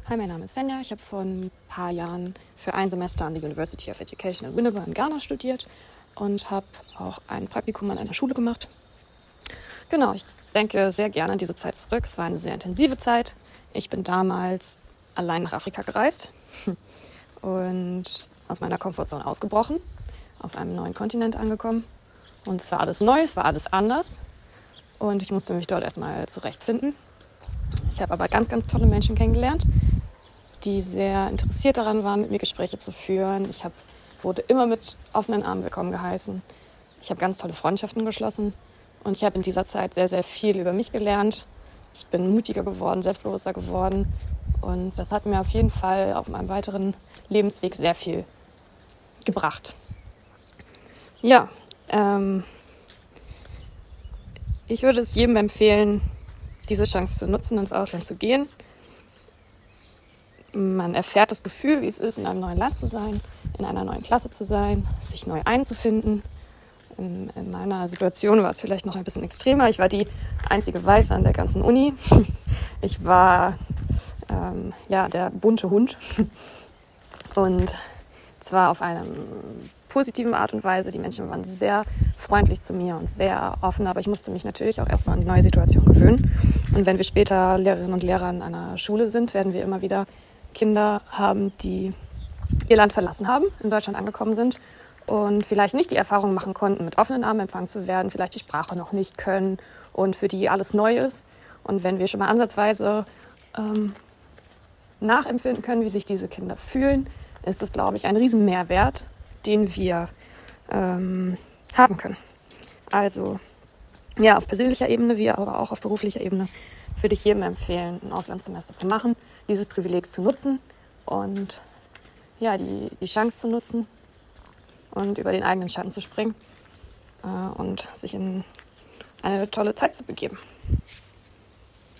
Hi, mein Name ist Fenja. Ich habe vor ein paar Jahren für ein Semester an der University of Education in Winneba in Ghana studiert und habe auch ein Praktikum an einer Schule gemacht. Genau, ich denke sehr gerne an diese Zeit zurück. Es war eine sehr intensive Zeit. Ich bin damals allein nach Afrika gereist und aus meiner Komfortzone ausgebrochen, auf einem neuen Kontinent angekommen. Und es war alles neu, es war alles anders und ich musste mich dort erstmal zurechtfinden. Ich habe aber ganz, ganz tolle Menschen kennengelernt, die sehr interessiert daran waren, mit mir Gespräche zu führen. Wurde immer mit offenen Armen willkommen geheißen. Ich habe ganz tolle Freundschaften geschlossen und ich habe in dieser Zeit sehr, sehr viel über mich gelernt. Ich bin mutiger geworden, selbstbewusster geworden und das hat mir auf jeden Fall auf meinem weiteren Lebensweg sehr viel gebracht. Ja, ich würde es jedem empfehlen, diese Chance zu nutzen, ins Ausland zu gehen. Man erfährt das Gefühl, wie es ist, in einem neuen Land zu sein, in einer neuen Klasse zu sein, sich neu einzufinden. In meiner Situation war es vielleicht noch ein bisschen extremer. Ich war die einzige Weiße an der ganzen Uni. Ich war der bunte Hund. Und zwar auf eine positive Art und Weise. Die Menschen waren sehr freundlich zu mir und sehr offen, aber ich musste mich natürlich auch erstmal an die neue Situation gewöhnen. Und wenn wir später Lehrerinnen und Lehrer an einer Schule sind, werden wir immer wieder Kinder haben, die ihr Land verlassen haben, in Deutschland angekommen sind und vielleicht nicht die Erfahrung machen konnten, mit offenen Armen empfangen zu werden, vielleicht die Sprache noch nicht können und für die alles neu ist. Und wenn wir schon mal ansatzweise nachempfinden können, wie sich diese Kinder fühlen, ist das, glaube ich, ein Riesenmehrwert, den wir haben können. Also ja, auf persönlicher Ebene, wie aber auch auf beruflicher Ebene würde ich jedem empfehlen, ein Auslandssemester zu machen, dieses Privileg zu nutzen und ja, die Chance zu nutzen und über den eigenen Schatten zu springen und sich in eine tolle Zeit zu begeben.